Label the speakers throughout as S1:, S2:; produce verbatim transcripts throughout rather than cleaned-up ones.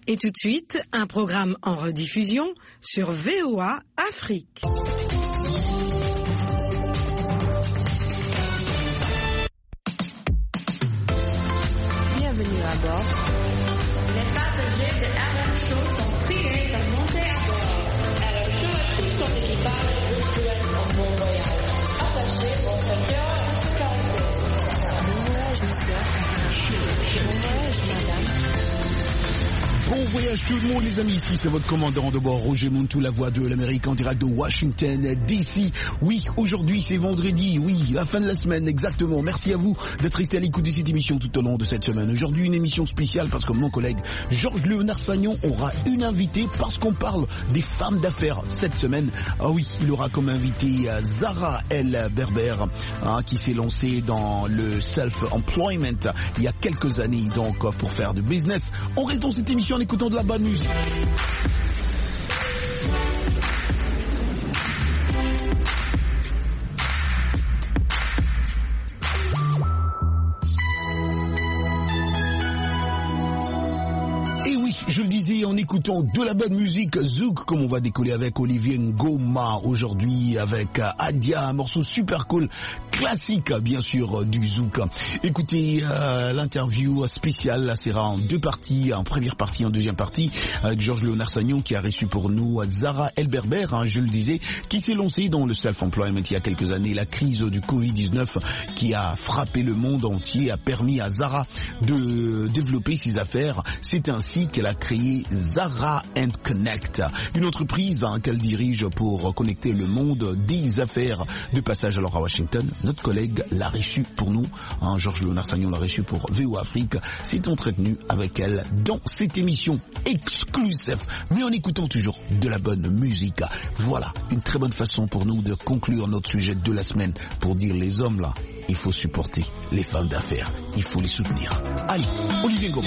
S1: Et tout de suite, un programme en rediffusion sur V O A Afrique.
S2: Bienvenue à bord.
S3: Les passagers de R M Show sont priés de monter à bord. R M Show et tout son équipage vous souhaitent un bon voyage. Attachez vos ceintures de sécurité.
S2: Bon voyage, monsieur. Bon voyage, madame.
S4: Bon voyage tout le monde les amis, ici c'est votre commandant de bord Roger Montou, la voix de l'Amérique en direct de Washington D C. Oui, aujourd'hui c'est vendredi, oui, la fin de la semaine exactement. Merci à vous d'être resté à l'écoute de cette émission tout au long de cette semaine. Aujourd'hui une émission spéciale parce que mon collègue Georges Léonard Sagnon aura une invitée parce qu'on parle des femmes d'affaires cette semaine. Ah oui, il aura comme invité Zara El Berber hein, qui s'est lancée dans le self-employment il y a quelques années donc pour faire du business. On reste dans cette émission en écoutant de la bonne musique. Je le disais en écoutant de la bonne musique, Zouk, comme on va décoller avec Olivier Ngoma aujourd'hui avec Adia, un morceau super cool, classique bien sûr du Zouk. Écoutez euh, l'interview spéciale, là sera en deux parties, en première partie, en deuxième partie, avec Georges Léonard Sagnon qui a reçu pour nous Zara El Berber, hein, je le disais, qui s'est lancé dans le self-employment il y a quelques années. La crise du covid dix-neuf qui a frappé le monde entier a permis à Zara de développer ses affaires. C'est ainsi qu'elle a créé Zara and Connect, une entreprise hein, qu'elle dirige pour connecter le monde des affaires. De passage alors à Washington, notre collègue l'a reçu pour nous, hein, Georges Léonard Sagnon l'a reçu pour V O A Afrique, s'est entretenu avec elle dans cette émission exclusive, mais en écoutant toujours de la bonne musique. Voilà, une très bonne façon pour nous de conclure notre sujet de la semaine, pour dire les hommes là, il faut supporter les femmes d'affaires, il faut les soutenir. Allez, Olivier Ngoma.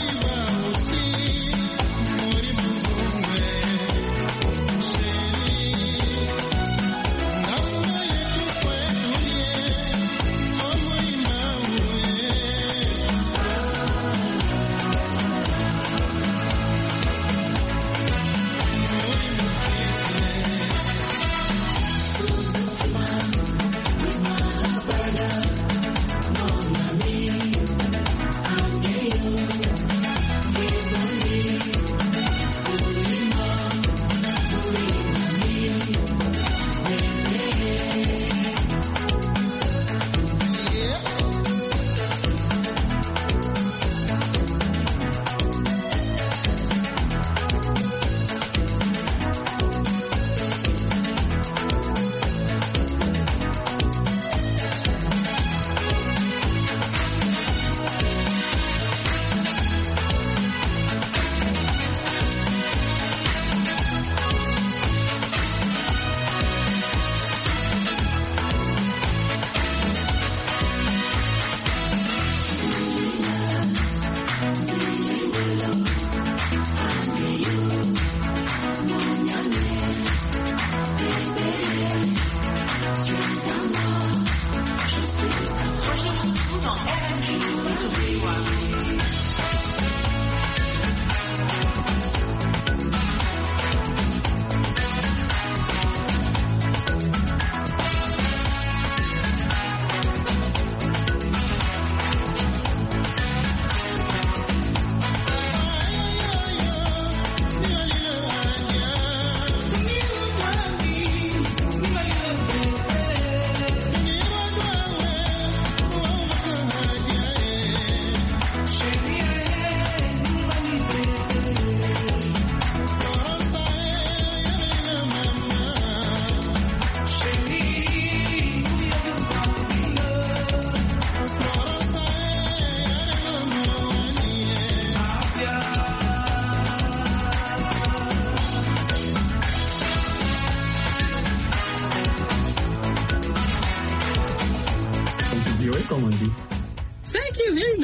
S5: comme on dit.
S6: Thank you very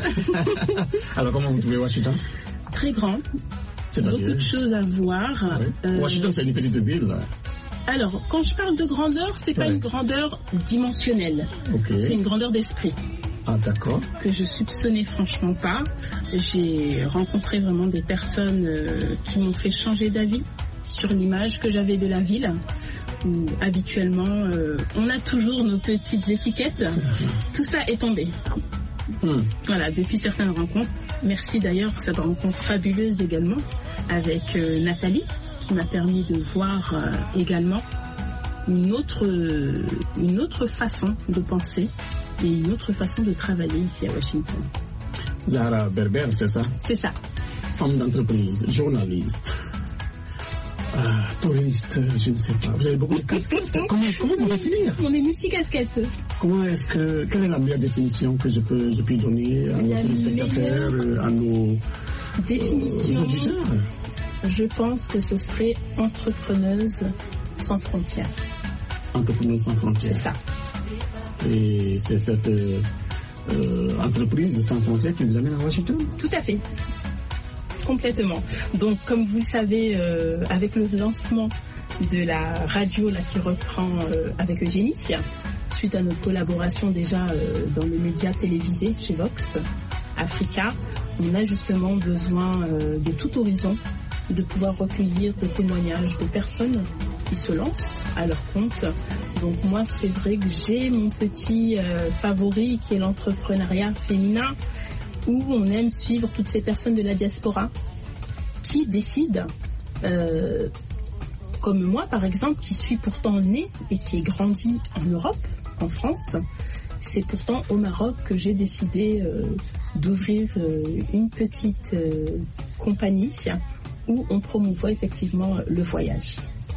S6: much.
S5: Alors, comment vous trouvez Washington?
S6: Très grand. Beaucoup de choses à voir.
S5: Oui. Euh... Washington, c'est une petite ville, là.
S6: Alors, quand je parle de grandeur, c'est pas ouais. une grandeur dimensionnelle.
S5: Okay.
S6: C'est une grandeur d'esprit.
S5: Ah, d'accord.
S6: que je soupçonnais franchement pas. J'ai rencontré vraiment des personnes euh, qui m'ont fait changer d'avis sur l'image que j'avais de la ville, où habituellement euh, on a toujours nos petites étiquettes. Tout ça est tombé.
S5: Hmm.
S6: Voilà, depuis certaines rencontres. Merci d'ailleurs pour cette rencontre fabuleuse également avec euh, Nathalie, qui m'a permis de voir euh, également une autre, euh, une autre façon de penser et une autre façon de travailler ici à Washington.
S5: Zahra Berber, c'est ça?
S6: C'est ça.
S5: Femme d'entreprise, journaliste, euh, touriste, je ne sais pas. Vous avez beaucoup de casquettes. Comment, comment vous définir?
S6: On est multicasquette.
S5: Comment est-ce que, quelle est la meilleure définition que je peux, je peux donner à
S6: La
S5: nos téléspectateurs,
S6: meilleure
S5: à nos
S6: Définition,
S5: euh, auditeurs?
S6: je pense que ce serait entrepreneuse sans frontières.
S5: Entrepreneuse sans frontières.
S6: C'est ça.
S5: Et c'est cette euh, euh, entreprise sans frontières qui vous amène à Washington?
S6: Tout à fait. Complètement. Donc, comme vous le savez, euh, avec le lancement de la radio là, qui reprend euh, avec Eugénie, suite à notre collaboration déjà euh, dans les médias télévisés chez Vox Africa, on a justement besoin euh, de tout horizon, de pouvoir recueillir des témoignages de personnes qui se lancent à leur compte. Donc moi, c'est vrai que j'ai mon petit euh, favori qui est l'entrepreneuriat féminin, où on aime suivre toutes ces personnes de la diaspora qui décident, euh, comme moi par exemple, qui suis pourtant née et qui ai grandi en Europe, en France. C'est pourtant au Maroc que j'ai décidé euh, d'ouvrir euh, une petite euh, compagnie où on promouvoit effectivement le voyage.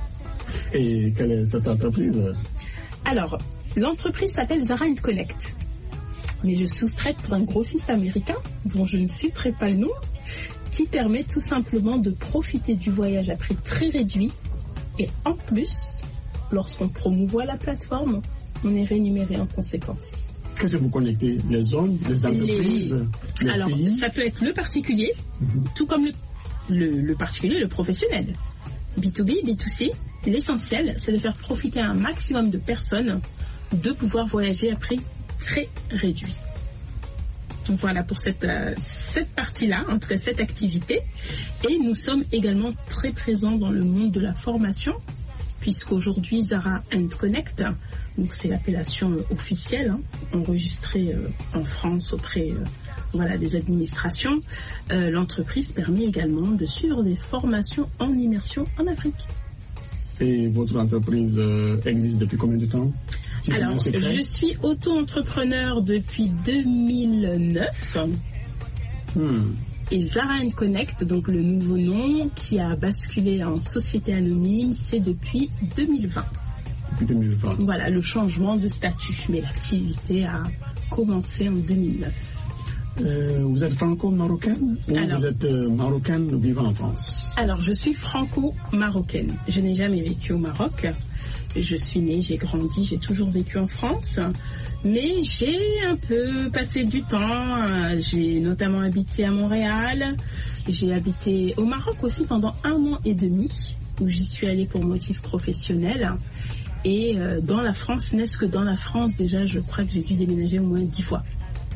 S5: Et quelle est cette entreprise?
S6: Alors, l'entreprise s'appelle Zahra and Connect. Mais je sous-traite pour un grossiste américain, dont je ne citerai pas le nom, qui permet tout simplement de profiter du voyage à prix très réduit. Et en plus, lorsqu'on promouvoit la plateforme, on est rémunéré en conséquence.
S5: Qu'est-ce que vous connectez? Les zones, les entreprises, les, les
S6: Alors,
S5: pays?
S6: ça peut être le particulier, mm-hmm. tout comme le, le, le particulier, le professionnel. B deux B, B deux C, l'essentiel, c'est de faire profiter un maximum de personnes de pouvoir voyager à prix très réduit. Donc voilà pour cette, euh, cette partie-là, en tout cas cette activité. Et nous sommes également très présents dans le monde de la formation, puisqu'aujourd'hui Zahra and Connect, donc c'est l'appellation officielle, hein, enregistrée euh, en France auprès euh, voilà, des administrations. Euh, l'entreprise permet également de suivre des formations en immersion en Afrique.
S5: Et votre entreprise euh, existe depuis combien de temps? Si
S6: Alors, je suis auto-entrepreneur depuis deux mille neuf.
S5: Hmm.
S6: Et Zahra and Connect, donc le nouveau nom qui a basculé en société anonyme, c'est depuis deux mille vingt.
S5: Depuis deux mille vingt.
S6: Voilà, le changement de statut. Mais l'activité a commencé en deux mille neuf.
S5: Euh, vous êtes franco-marocaine ou alors, vous êtes euh, marocaine vivant en France?
S6: Alors, je suis franco-marocaine. Je n'ai jamais vécu au Maroc. Je suis née, j'ai grandi, j'ai toujours vécu en France. Mais j'ai un peu passé du temps. J'ai notamment habité à Montréal. J'ai habité au Maroc aussi pendant un an et demi, où j'y suis allée pour motif professionnel. Et euh, dans la France, n'est-ce que dans la France, déjà, je crois que j'ai dû déménager au moins dix fois.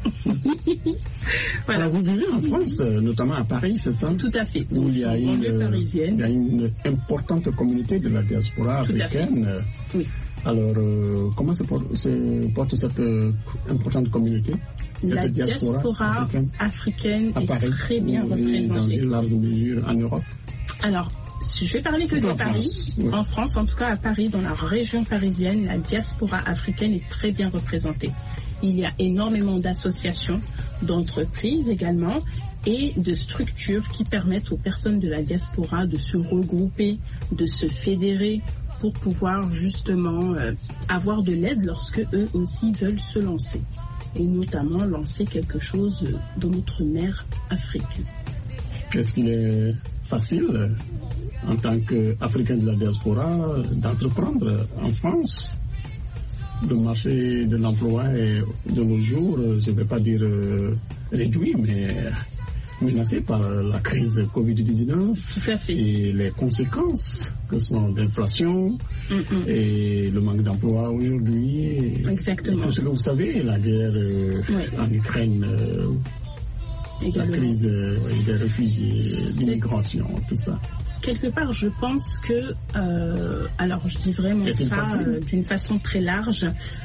S5: Voilà. Alors vous vivez en France, notamment à Paris, c'est ça?
S6: Tout à fait.
S5: Où il y a une,
S6: parisienne.
S5: Il y a une importante communauté de la diaspora
S6: Tout
S5: africaine.
S6: Oui.
S5: Alors, euh, comment se porte, se porte cette euh, importante communauté? Cette
S6: la
S5: diaspora,
S6: diaspora africaine, africaine est Paris, très bien représentée.
S5: Dans une large mesure en Europe?
S6: Alors, je vais parler que de Paris.
S5: France, oui.
S6: En France, en tout cas à Paris, dans la région parisienne, la diaspora africaine est très bien représentée. Il y a énormément d'associations, d'entreprises également, et de structures qui permettent aux personnes de la diaspora de se regrouper, de se fédérer pour pouvoir justement euh, avoir de l'aide lorsque eux aussi veulent se lancer. Et notamment lancer quelque chose dans notre mère Afrique.
S5: Est-ce qu'il est facile, en tant qu'Africain de la diaspora, d'entreprendre en France? Le marché de l'emploi est de nos jours, je ne vais pas dire euh, réduit, mais menacés par la crise covid dix-neuf.
S6: Tout à fait.
S5: Et les conséquences que sont l'inflation
S6: Mm-mm.
S5: et le manque d'emploi aujourd'hui.
S6: Exactement.
S5: Et tout ce que vous savez, la guerre euh,
S6: Oui.
S5: en Ukraine, euh, la
S6: Également.
S5: crise euh, des réfugiés, l'immigration, tout ça.
S6: Quelque part, je pense que, euh, alors je dis vraiment
S5: Est-il
S6: ça
S5: facile
S6: euh, d'une façon très large,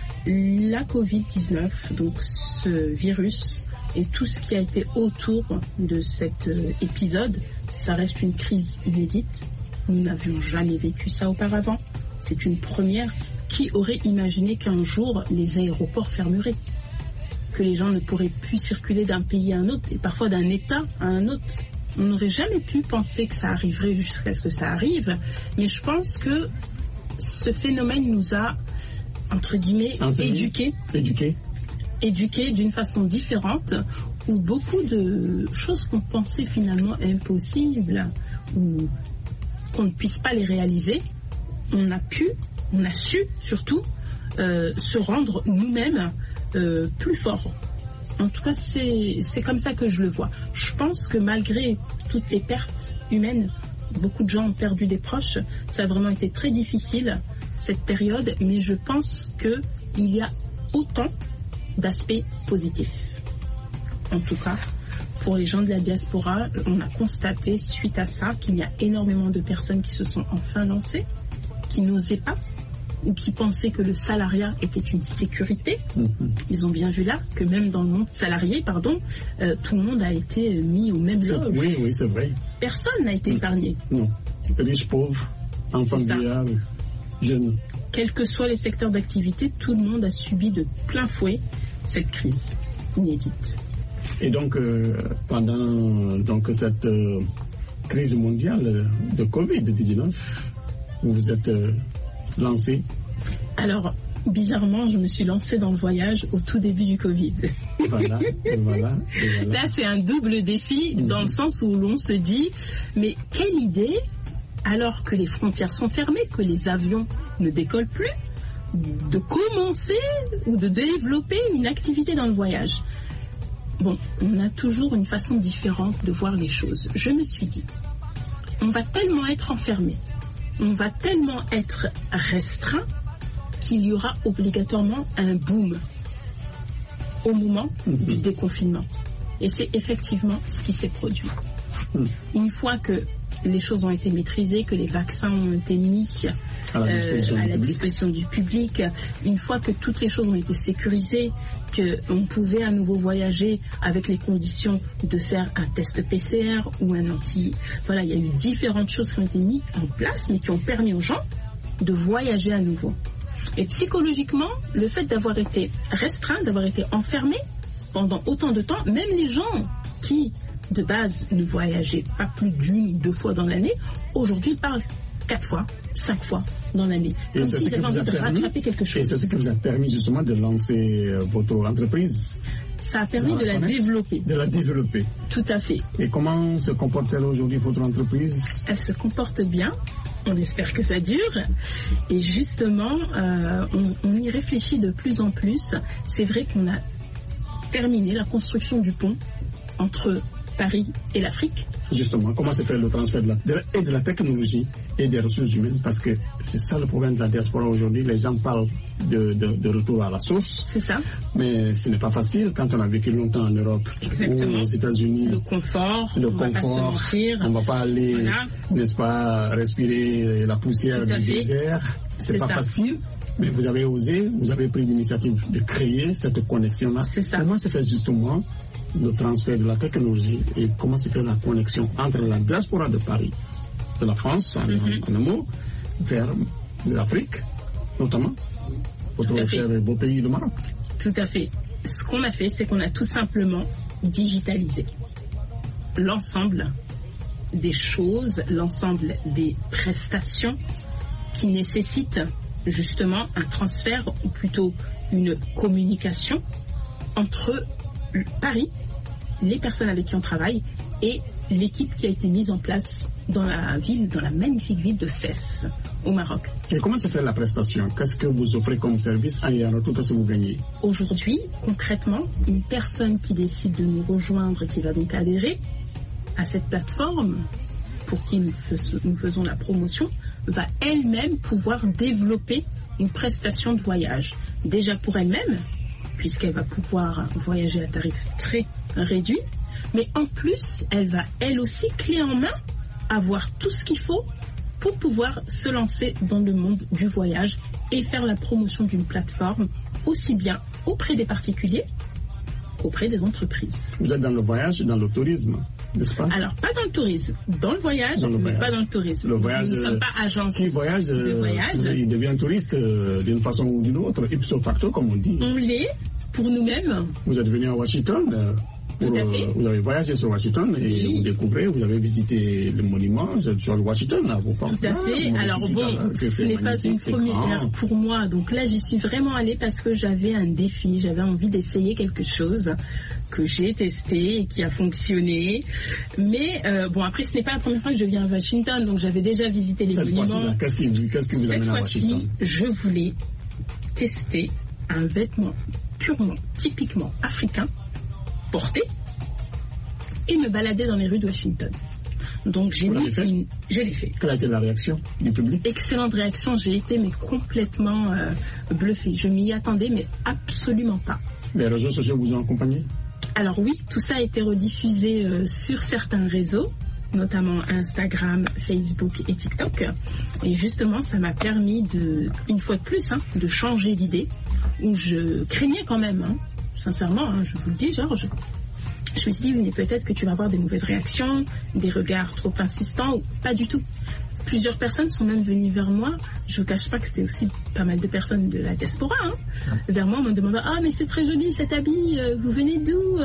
S6: la covid dix-neuf, donc ce virus et tout ce qui a été autour de cet euh, épisode, ça reste une crise inédite. Nous n'avions jamais vécu ça auparavant. C'est une première. Qui aurait imaginé qu'un jour les aéroports fermeraient, que les gens ne pourraient plus circuler d'un pays à un autre et parfois d'un État à un autre? On n'aurait jamais pu penser que ça arriverait jusqu'à ce que ça arrive, mais je pense que ce phénomène nous a, entre guillemets,
S5: Enseigné.
S6: éduqués,
S5: Éduquer.
S6: éduqués d'une façon différente, où beaucoup de choses qu'on pensait finalement impossibles, ou qu'on ne puisse pas les réaliser, on a pu, on a su surtout euh, se rendre nous-mêmes euh, plus forts. En tout cas, c'est c'est comme ça que je le vois. Je pense que malgré toutes les pertes humaines, beaucoup de gens ont perdu des proches, ça a vraiment été très difficile, cette période, mais je pense qu'il y a autant d'aspects positifs. En tout cas, pour les gens de la diaspora, on a constaté suite à ça qu'il y a énormément de personnes qui se sont enfin lancées, qui n'osaient pas, ou qui pensaient que le salariat était une sécurité.
S5: Mm-hmm.
S6: Ils ont bien vu là que même dans le monde salarié, pardon, euh, tout le monde a été mis au même
S5: C'est-
S6: loge.
S5: Oui, oui, c'est vrai.
S6: Personne n'a été
S5: Mm.
S6: épargné.
S5: Non. Riches, pauvres, enfants
S6: C'est ça.
S5: vieillards, jeunes.
S6: Quels que soient les secteurs d'activité, tout le monde a subi de plein fouet cette crise inédite.
S5: Et donc, euh, pendant donc, cette euh, crise mondiale de covid dix-neuf, vous vous êtes euh, lancé.
S6: Alors, bizarrement, je me suis lancée dans le voyage au tout début du Covid.
S5: Voilà, et voilà, et voilà.
S6: Là, c'est un double défi dans le sens où l'on se dit, mais quelle idée, alors que les frontières sont fermées, que les avions ne décollent plus, de commencer ou de développer une activité dans le voyage. Bon, on a toujours une façon différente de voir les choses. Je me suis dit, on va tellement être enfermé, on va tellement être restreint qu'il y aura obligatoirement un boom au moment du déconfinement. Et c'est effectivement ce qui s'est produit.
S5: Mm.
S6: Une fois que les choses ont été maîtrisées, que les vaccins ont été mis
S5: À la disposition
S6: euh, à
S5: du
S6: la
S5: public.
S6: disposition du public, une fois que toutes les choses ont été sécurisées, qu'on pouvait à nouveau voyager avec les conditions de faire un test P C R ou un anti... Voilà, il y a eu différentes choses qui ont été mises en place, mais qui ont permis aux gens de voyager à nouveau. Et psychologiquement, le fait d'avoir été restreint, d'avoir été enfermé pendant autant de temps, même les gens qui, de base, ne voyageaient pas plus d'une ou deux fois dans l'année, aujourd'hui parlent quatre fois, cinq fois dans l'année.
S5: Et
S6: Comme
S5: c'est ce
S6: s'ils
S5: qui
S6: avaient
S5: vous a
S6: envie de
S5: permis-
S6: rattraper quelque
S5: Et c'est
S6: chose.
S5: ce qui vous a permis justement de lancer euh, votre entreprise,
S6: Ça a permis
S5: Dans
S6: de
S5: la
S6: la
S5: connect.
S6: développer.
S5: de la développer.
S6: Tout à fait.
S5: Et comment se comporte-t-elle aujourd'hui votre entreprise?
S6: Elle se comporte bien. On espère que ça dure. Et justement, euh, on, on y réfléchit de plus en plus. C'est vrai qu'on a terminé la construction du pont entre Paris et l'Afrique.
S5: Justement, comment se fait le transfert de la, de la- et de la technologie et des ressources humaines? Parce que c'est ça le problème de la diaspora aujourd'hui. Les gens parlent de, de, de retour à la source,
S6: C'est ça.
S5: mais ce n'est pas facile quand on a vécu longtemps en Europe
S6: Exactement.
S5: ou aux États-Unis.
S6: Le confort.
S5: Le
S6: on va pas se
S5: confort,
S6: mentir.
S5: on ne va pas aller,
S6: Voilà.
S5: n'est-ce pas, respirer la poussière
S6: Tout à
S5: du
S6: fait.
S5: désert. C'est
S6: C'est
S5: pas
S6: ça.
S5: facile, mais vous avez osé, vous avez pris l'initiative de créer cette connexion-là.
S6: C'est ça.
S5: Comment se fait justement le transfert de la technologie et comment se fait la connexion entre la diaspora de Paris, de la France, en,
S6: Mhm.
S5: en un mot, vers l'Afrique, notamment, votre
S6: Tout à fait.
S5: cher et beau pays, le Maroc?
S6: Tout à fait. Ce qu'on a fait, c'est qu'on a tout simplement digitalisé l'ensemble des choses, l'ensemble des prestations qui nécessitent justement un transfert ou plutôt une communication entre Paris, les personnes avec qui on travaille et l'équipe qui a été mise en place dans la ville, dans la magnifique ville de Fès, au Maroc.
S5: Et comment se fait la prestation? Qu'est-ce que vous offrez comme service et en retour, qu'est-ce que vous gagnez?
S6: Aujourd'hui, concrètement, une personne qui décide de nous rejoindre, qui va donc adhérer à cette plateforme pour qui nous, fais, nous faisons la promotion, va elle-même pouvoir développer une prestation de voyage. Déjà pour elle-même, puisqu'elle va pouvoir voyager à tarif très réduit, mais en plus, elle va elle aussi, clé en main, avoir tout ce qu'il faut pour pouvoir se lancer dans le monde du voyage et faire la promotion d'une plateforme aussi bien auprès des particuliers qu'auprès des entreprises.
S5: Vous êtes dans le voyage, dans le tourisme, n'est-ce pas?
S6: Alors, pas dans le tourisme, dans le voyage, dans le mais voyage. Pas dans le tourisme.
S5: Le voyage,
S6: nous ne sommes pas agence
S5: qui voyage,
S6: de voyage.
S5: Il devient touriste euh, d'une façon ou d'une autre, ipso facto, comme on dit.
S6: On l'est pour nous-mêmes.
S5: Vous êtes venu à Washington euh, Pour,
S6: Tout à fait.
S5: Vous avez voyagé sur Washington et oui. Vous découvrez, vous avez visité le monument George Washington. Là, vous
S6: Tout à fait. Là, alors bon, là, ce n'est pas une première pour moi. Donc là, j'y suis vraiment allée parce que j'avais un défi, j'avais envie d'essayer quelque chose que j'ai testé et qui a fonctionné. Mais euh, bon, après, ce n'est pas la première fois que je viens à Washington, donc j'avais déjà visité les
S5: Cette
S6: monuments.
S5: Qu'est-ce qui, qu'est-ce qui vous amène à Washington?
S6: Cette fois-ci, je voulais tester un vêtement purement, typiquement africain, porté, et me balader dans les rues de Washington. Donc j'ai mis une... Je l'ai fait.
S5: Quelle a été la réaction du public?
S6: Excellente réaction. J'ai été mais complètement euh, bluffée. Je m'y attendais, mais absolument pas.
S5: Les réseaux sociaux vous ont accompagné?
S6: Alors oui, tout ça a été rediffusé euh, sur certains réseaux, notamment Instagram, Facebook et TikTok. Et justement, ça m'a permis de, une fois de plus, hein, de changer d'idée, où je craignais quand même, hein, sincèrement, hein, je vous le dis, Georges. Je me suis dit, mais peut-être que tu vas avoir des mauvaises réactions, des regards trop insistants, ou pas du tout. Plusieurs personnes sont même venues vers moi. Je ne vous cache pas que c'était aussi pas mal de personnes de la diaspora. Hein. Vers moi, on me demandait, ah, mais c'est très joli cet habit, vous venez d'où?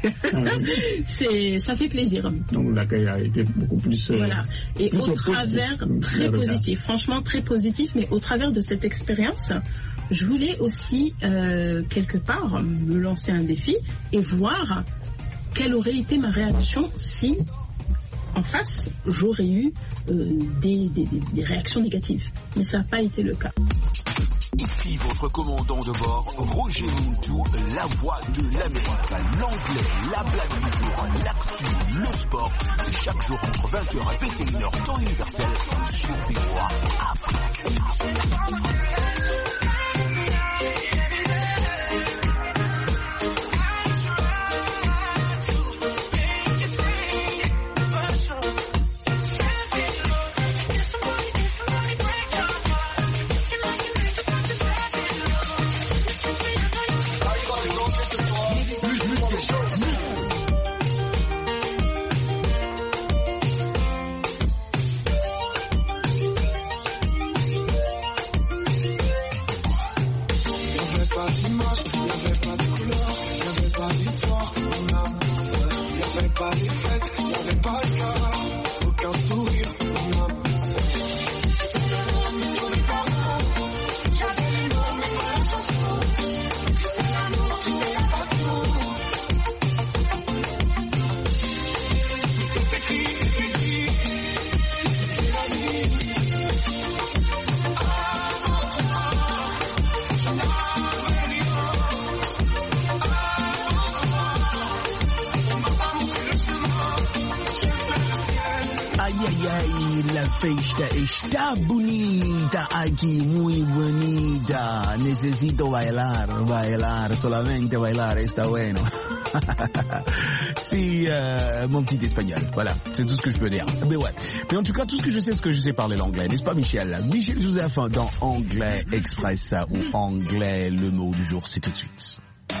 S6: c'est, Ça fait plaisir.
S5: Donc l'accueil a été beaucoup plus... Euh,
S6: voilà. Et au travers, positif, très positif, franchement très positif, mais au travers de cette expérience, je voulais aussi, euh, quelque part, me lancer un défi et voir quelle aurait été ma réaction si, en face, j'aurais eu euh, des, des, des réactions négatives. Mais ça n'a pas été le cas.
S4: Ici votre commandant de bord, Roger Moutou, la voix de l'Amérique, l'anglais, la blague du jour, l'actu, le sport. C'est chaque jour entre vingt heures et vingt et une heures temps universel sur V O A Afrique. Fecha está bonita aquí, muy bonita. Necesito bailar, bailar, solamente bailar, está bueno. C'est euh, mon petit espagnol, voilà, c'est tout ce que je peux dire. Mais ouais, mais en tout cas, tout ce que je sais, c'est que je sais parler l'anglais, n'est-ce pas Michel? Michel Joseph dans Anglais Express ou Anglais, le mot du jour, c'est tout de suite.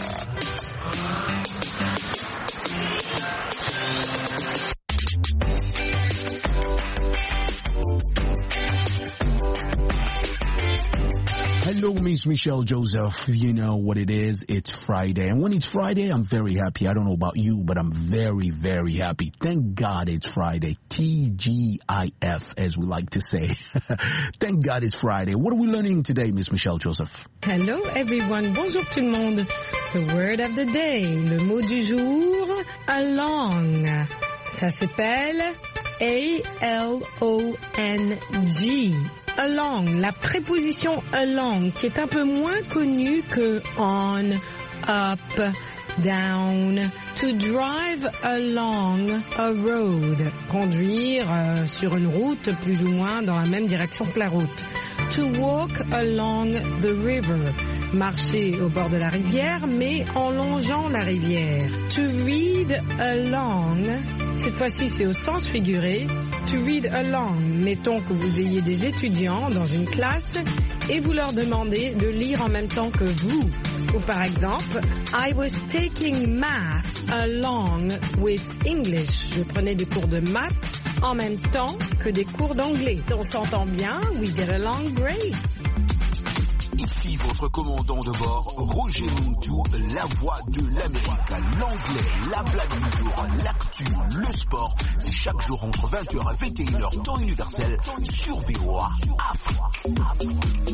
S4: Hello, Miss Michelle Joseph. You know what it is. It's Friday. And when it's Friday, I'm very happy. I don't know about you, but I'm very, very happy. Thank God it's Friday. T G I F, as we like to say. Thank God it's Friday. What are we learning today, Miss Michelle Joseph?
S1: Hello, everyone. Bonjour tout le monde. The word of the day, le mot du jour, along. Ça s'appelle A L O N G. Along, la préposition along qui est un peu moins connue que on, up, down. To drive along a road, conduire euh, sur une route plus ou moins dans la même direction que la route. To walk along the river, marcher au bord de la rivière mais en longeant la rivière. To read along, cette fois-ci c'est au sens figuré. To read along, mettons que vous ayez des étudiants dans une classe et vous leur demandez de lire en même temps que vous. Ou par exemple, I was taking math along with English. Je prenais des cours de maths en même temps que des cours d'anglais. On s'entend bien, we get along great.
S4: Ici votre commandant de bord, Roger Montou, la voix de l'Amérique, l'anglais, la blague du jour, l'actu, le sport. C'est chaque jour entre vingt heures et vingt et une heures, temps universel, sur V O A Afrique.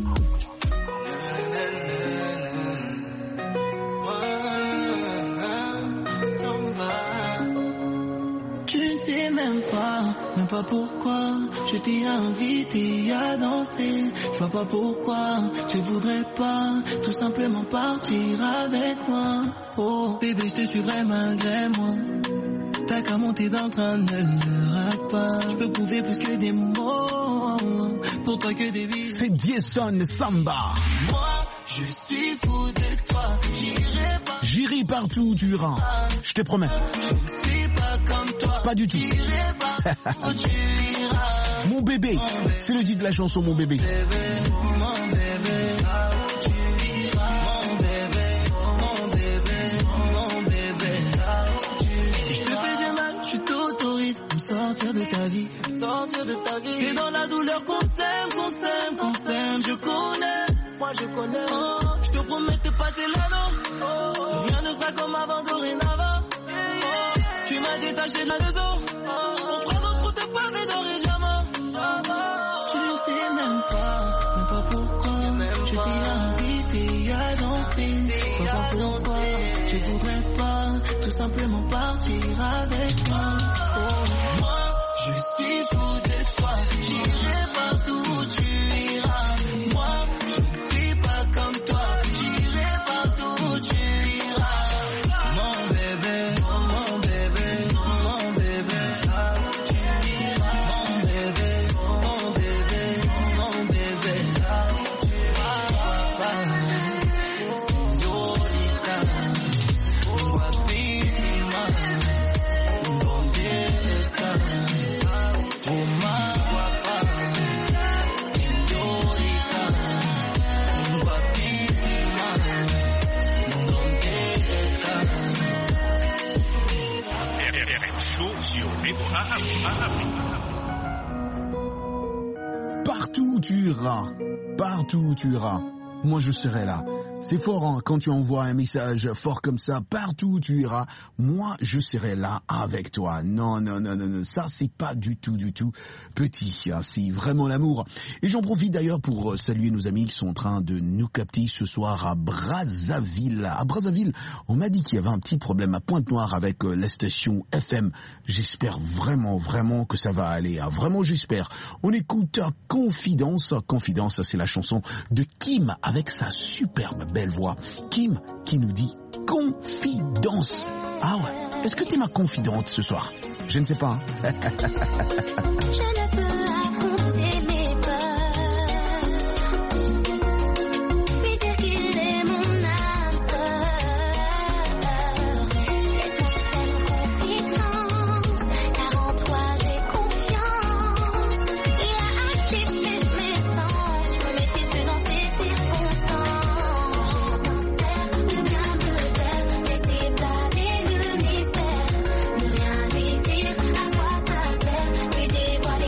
S7: Tu ne sais même pas, même pas pourquoi je t'ai invité à danser. Je vois pas pourquoi tu voudrais pas tout simplement partir avec moi. Oh bébé, je te suivrai malgré moi. T'as qu'à monter dans le train, ne le rate pas. Je peux prouver plus que des mots, pour toi que des billes.
S4: C'est Jason Samba.
S7: Moi, je suis fou de toi. J'irai pas.
S4: J'irai partout où tu iras. Je te promets.
S7: Je ne suis pas comme toi.
S4: Pas du tout.
S7: J'irai pas où tu iras.
S4: Mon bébé, c'est le titre de la chanson, mon bébé.
S7: Bébé, oh mon bébé, là où tu iras. Mon bébé, oh mon bébé, oh mon bébé, là où tu iras. Si je te fais du mal, je t'autorise à me sortir de ta vie, à me sortir de ta vie. C'est dans la douleur qu'on s'aime, qu'on s'aime, qu'on s'aime. Je connais, moi je connais. Oh, je te promets de passer l'anneau. Oh, oh, rien ne sera comme avant, dorénavant. Oh, tu m'as détaché de la maison. Oh, on fera notre route pavée d'or et diamant. Tu ne sais même pas, même pas pourquoi je t'ai invité à danser. Sais pas pourquoi je voudrais pas tout simplement partir avec moi. Oh, moi, je suis fou de toi. J'irai partout où tu iras. Moi, je ne suis pas comme toi. J'irai partout où tu iras. Mon bébé, oh mon bébé, oh mon bébé, là où tu iras. Mon bébé, oh mon bébé, oh mon bébé, là où tu iras. Señorita, guapísima, ¿dónde estás? Oh my guapa, señorita, guapísima, ¿dónde estás?
S8: R M Show sur V O A Afrique.
S4: Partout où tu iras, partout où tu iras, moi je serai là. C'est fort hein, quand tu envoies un message fort comme ça, partout où tu iras, moi je serai là avec toi. Non, non, non, non, non, ça c'est pas du tout, du tout petit, hein, c'est vraiment l'amour. Et j'en profite d'ailleurs pour saluer nos amis qui sont en train de nous capter ce soir à Brazzaville. À Brazzaville, on m'a dit qu'il y avait un petit problème à Pointe-Noire avec euh, la station F M. J'espère vraiment, vraiment que ça va aller. Hein. Vraiment, j'espère. On écoute Confidence. Confidence, c'est la chanson de Kim avec sa superbe belle voix. Kim qui nous dit confidence. Ah ouais. Est-ce que t'es ma confidente ce soir? Je ne sais pas. Hein.
S9: Dévoiler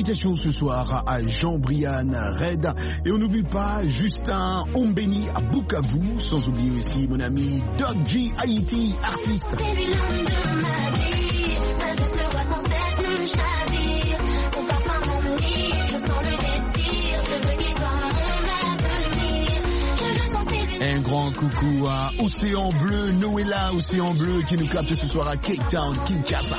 S4: Salutations ce soir à Jean-Brian Red. Et on n'oublie pas Justin Ombeni à Bukavu. Sans oublier aussi mon ami Doug G. Haïti, artiste. Un grand coucou à Océan Bleu, Noëlla, Océan Bleu qui nous capte ce soir à Cape Town, Kinshasa.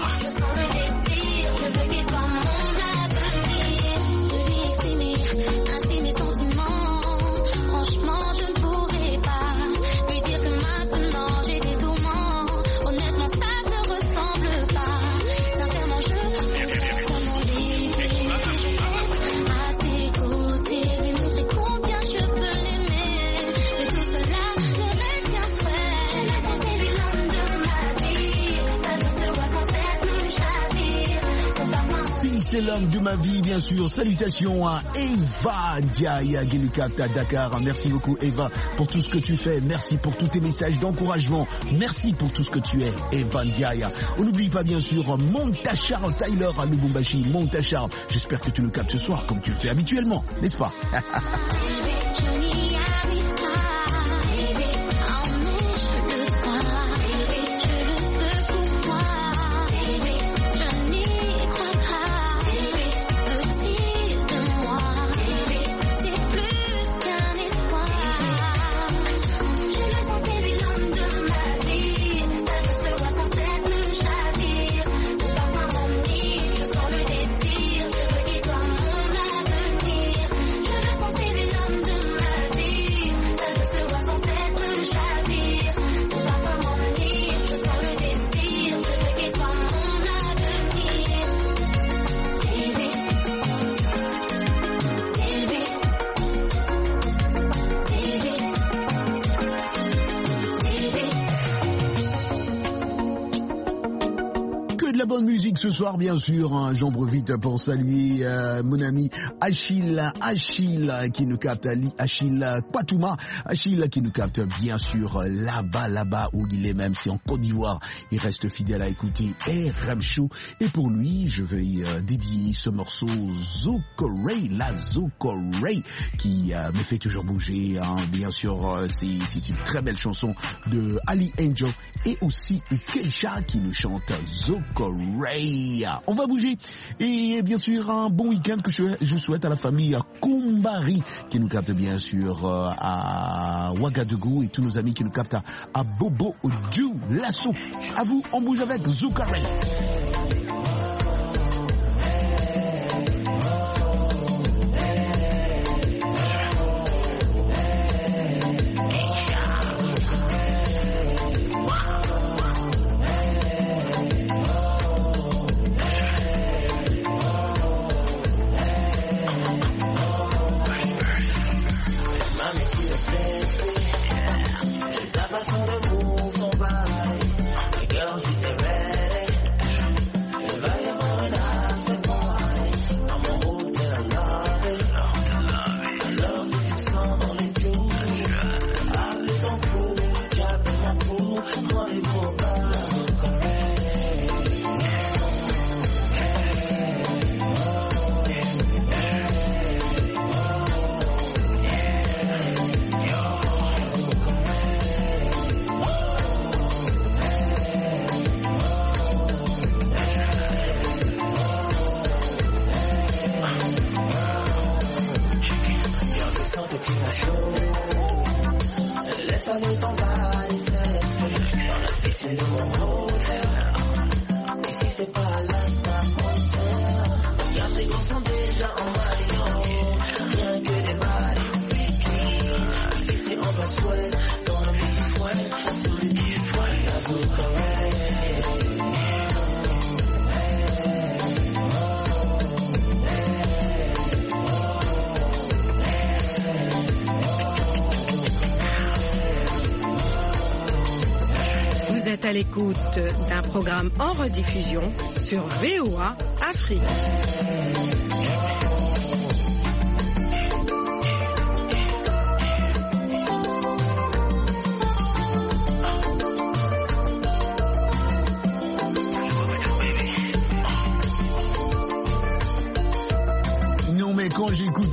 S4: C'est l'homme de ma vie, bien sûr. Salutations à Eva Ndiaye qui nous capte à Dakar. Merci beaucoup, Eva, pour tout ce que tu fais. Merci pour tous tes messages d'encouragement. Merci pour tout ce que tu es, Eva Ndiaye. On n'oublie pas, bien sûr, Montachar Tyler à Lubumbashi. Montachar, j'espère que tu nous captes ce soir comme tu le fais habituellement, n'est-ce pas? Ce soir, bien sûr, hein, j'en profite pour saluer euh, mon ami Achille, Achille qui nous capte, Achille Kwatouma, Achille qui nous capte bien sûr là-bas, là-bas où il est, même si en Côte d'Ivoire, il reste fidèle à écouter R M Show. Et pour lui, je vais euh, dédier ce morceau Zokorei, la Zokorei, qui euh, me fait toujours bouger. Hein. Bien sûr, euh, c'est, c'est une très belle chanson de Ali Angel et aussi Keisha qui nous chante Zokorei. On va bouger et bien sûr un bon week-end que je, je souhaite à la famille Kumbari qui nous capte bien sûr à Ouagadougou et tous nos amis qui nous captent à, à Bobo Dioulasso. À vous, on bouge avec Zokorei.
S1: À l'écoute d'un programme en rediffusion sur V O A Afrique.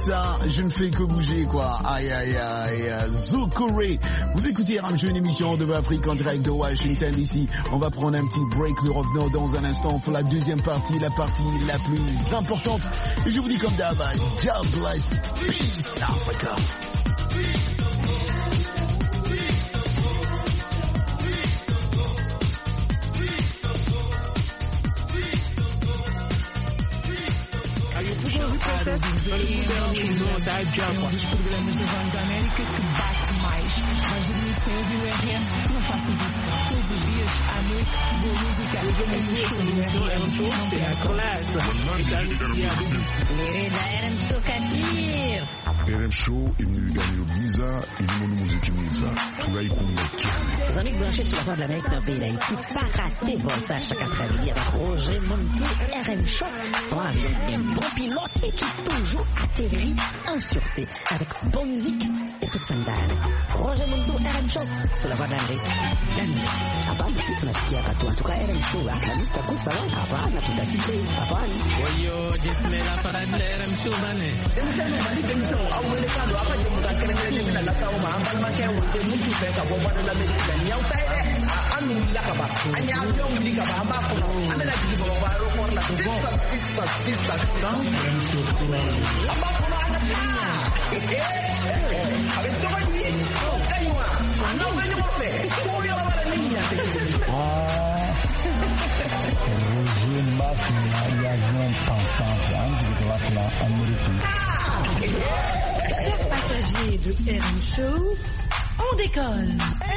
S4: ça, je ne fais que bouger, quoi. Aïe, aïe, aïe, Zoukouré. Vous écoutez R M Show, une émission de Afrique en direct de Washington, D C. On va prendre un petit break, nous revenons dans un instant pour la deuxième partie, la partie la plus importante. Et je vous dis comme d'hab, God bless, peace, Africa.
S9: Um dos programas da Voz da América que bate mais. Mais do que o U R M, não faças isso. Todos os dias, à noite, boa música. É um show, c'est la classe.
S10: R M Show ini ibiganiro byiza irimo n'umuziki mwiza turayikunda cyane.
S11: Les amis branchés sur la Voix de l'Amérique dans le pays d'Haïti, pas rater votre ça chaque après-midi avec Roger Montou, R M Show, sont avec un bon pilote et qui toujours atterrit en sûreté avec bonne musique et toute sandale. Roger Montou, R M Show, sur la Voix de l'Amérique. Hapana, si tunasikia watu en tout cas R M Show, akalista kusa wala hapana, tutasikia hapana.
S9: Oyo, jesmela para de R M Show bane.
S12: Demisema mali demisema au wele kando hapa je muka kene kene la sawo ma ambal ma ke wote mutu fe ka bo bada la medika nyaw tay de anu la ka ba anya yo ndi ka ba ba ko amela di bo ba ro ko la ko tisa tisa tisa tan la ba ko na nya eh eh avec ça ni kaiwa no venyo mo fe ko yo ba la niña
S13: ah Roger Mafia y a un pensant de la la américaine.
S1: Chers passagers de R M Show, on décolle.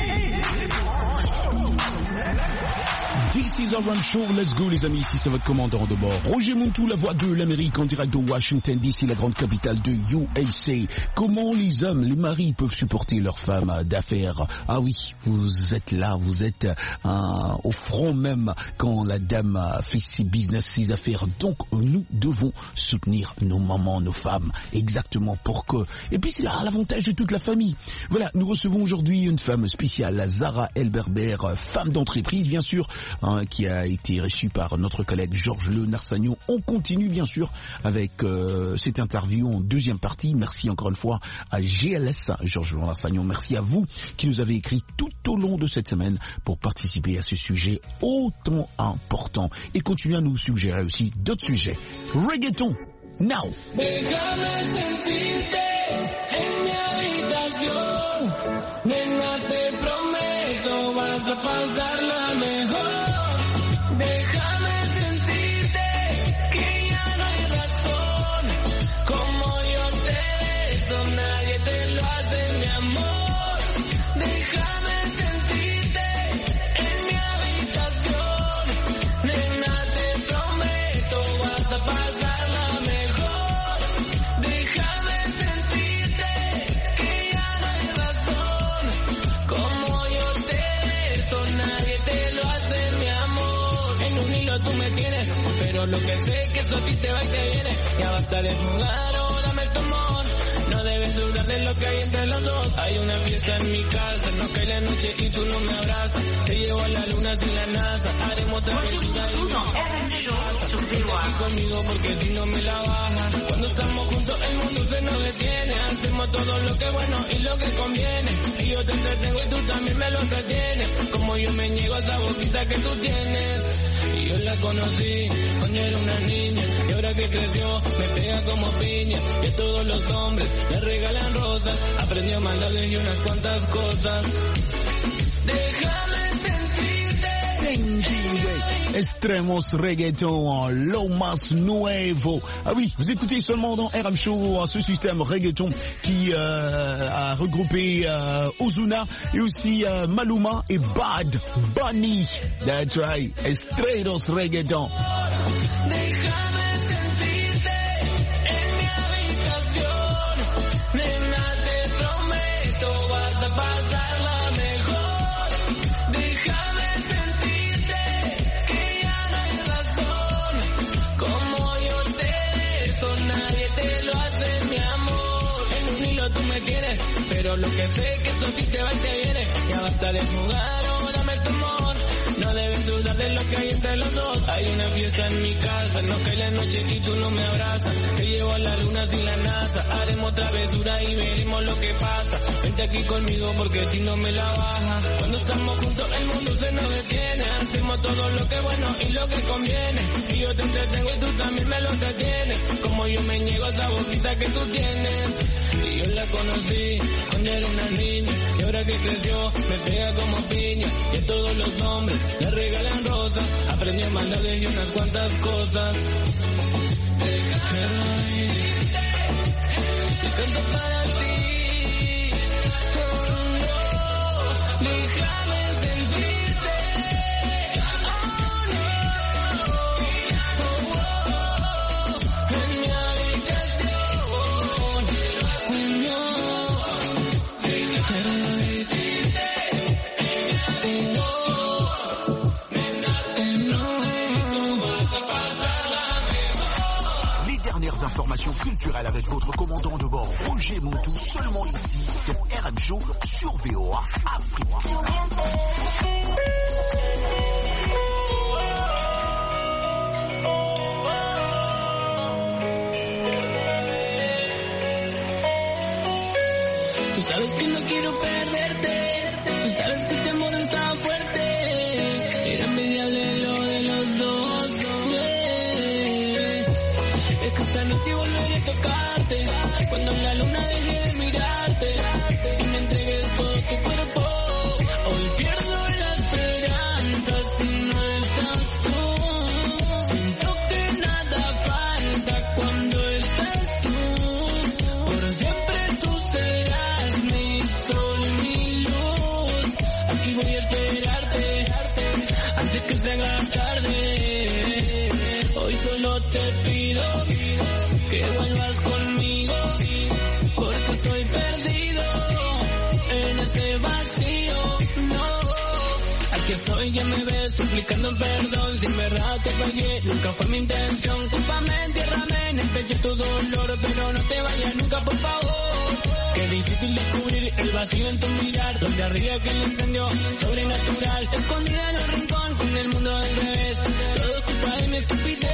S4: This is R M Show, let's go les amis, ici c'est votre commandant de bord. Roger Montou, la voix de l'Amérique en direct de Washington D C, la grande capitale de U S A. Comment les hommes, les maris peuvent supporter leurs femmes d'affaires? Ah oui, vous êtes là, vous êtes euh, au front même quand la dame fait ses business, ses affaires. Donc nous devons soutenir nos mamans, nos femmes, exactement pour que... Et puis c'est là l'avantage de toute la famille. Voilà, nous recevons aujourd'hui une femme spéciale, Zara El Berber, femme d'entreprise bien sûr, hein, qui a été reçue par notre collègue Georges Leonard-Sagnon. On continue bien sûr avec euh, cette interview en deuxième partie. Merci encore une fois à G L S, Georges Leonard-Sagnon. Merci à vous qui nous avez écrit tout au long de cette semaine pour participer à ce sujet autant important. Et continuez à nous suggérer aussi d'autres sujets. Reggaeton, now!
S7: Déjame sentirte en mi habitación, nena, te prometo vas a pasarla mejor. Déjame sentirte que ya no hay razón, como yo te beso nadie te lo hace, mi amor. Déjame sentirte en mi habitación, nena, te prometo vas a pasarla mejor. Déjame sentirte que ya no hay razón, como yo te beso nadie te lo hace, mi amor. En un hilo tú me tienes, pero lo que sé que eso a ti te va y te viene. Ya basta de jugar, oh, dame tu amor. No debes dudar de lo que hay entre los dos. Hay una fiesta en mi casa, no cae la noche y tú no me abrazas. Te llevo a la luna sin la NASA, haremos travesía y no conmigo porque si no me la baja. Cuando estamos juntos el mundo se nos detiene. Hacemos todo lo que es bueno y lo que conviene. Y yo te entretengo y tú también me lo entretienes. Como yo me niego a esa boquita que tú tienes. Y yo la conocí cuando era una niña, y ahora que creció me pega como piña. Y a todos los hombres le regalan rosas, aprendí a mandarle y unas cuantas cosas. Déjame sentirte.
S4: Extremos reggaeton, lo más nuevo. Ah oui, vous écoutez seulement dans R M Show ce système reggaeton qui euh, a regroupé euh, Ozuna et aussi euh, Maluma et Bad Bunny. That's right, Extremos reggaeton.
S7: Déjame sentirte en mi habitación, nena, te prometo vas a pasarla mejor. Déjame sentirte que ya no hay razón, como yo te beso nadie te lo hace, mi amor. En un hilo tú me tienes, pero lo que sé que eso a ti te va y te viene. Ya basta de jugar ahora.
S14: dame tu amor. No debes dudar de lo que hay entre los dos. Hay una fiesta en mi casa, no cae la noche y tú no me abrazas. Te llevo a la luna sin la NASA. Haremos travesura y veremos lo que pasa. Vente aquí conmigo porque si no me la baja. Cuando estamos juntos el mundo se nos detiene. Hacemos todo lo que es bueno y lo que conviene. Y yo te entretengo y tú también me lo entretienes. Como yo me niego a esa boquita que tú tienes. Y yo la conocí cuando era una niña. Y ahora que creció me pega como piña. Y a todos los hombres le regalan rosas. Aprendí a mandarle y unas cuantas cosas. Déjame ir. Te canto para ti. Oh, no. Déjame sentirte. Oh, no. Oh, oh. En mi habitación. Oh, no. Déjame sentirte.
S4: Dernières informations culturelles avec votre commandant de bord Roger Montou, seulement ici dans R M Show sur V O A Afrique.
S14: Tú sabes que no quiero perderte, tú sabes que este amor está fuerte, era envidiable lo de los dos, yeah. Es que esta noche volveré a tocarte, cuando la luna deje de mirarte, y me entregues todo tu cuerpo, hoy pierdo la esperanza si no estás tú, siento que nada falta cuando estás tú, por siempre tú serás mi sol, mi luz, aquí voy a esperarte, antes que se haga tarde, hoy solo te pido que vuelvas conmigo, porque estoy perdido en este vacío, no, aquí estoy, ya me ves suplicando perdón, si en verdad te fallé, nunca fue mi intención, cúlpame, entiérrame en el pecho tu dolor, pero no te vayas nunca por favor, qué difícil descubrir el vacío en tu mirar, donde arriba que el incendio sobrenatural, escondida en el rincón con el mundo al revés, todo es culpa de mi estupidez.